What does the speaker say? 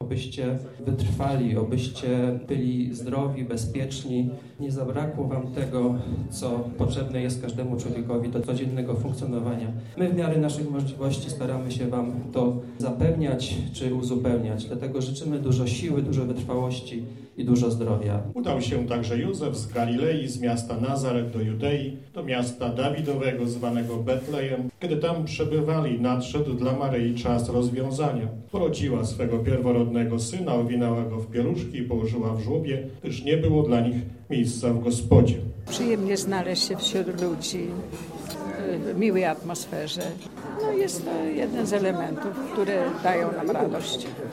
Obyście wytrwali, obyście byli zdrowi, bezpieczni. Nie zabrakło wam tego, co potrzebne jest każdemu człowiekowi do codziennego funkcjonowania. My w miarę naszych możliwości staramy się wam to zapewniać czy uzupełniać. Dlatego życzymy dużo siły, dużo wytrwałości i dużo zdrowia. Udał się także Józef z Galilei, z miasta Nazaret do Judei, do miasta Dawidowego zwanego Betlejem. Kiedy tam przebywali, nadszedł dla Maryi czas rozwiązania. Porodziła swego pierworodnego syna, owinęła go w pieluszki i położyła w żłobie, gdyż nie było dla nich miejsca w gospodzie. Przyjemnie znaleźć się wśród ludzi, w miłej atmosferze. No jest to jeden z elementów, które dają nam radość.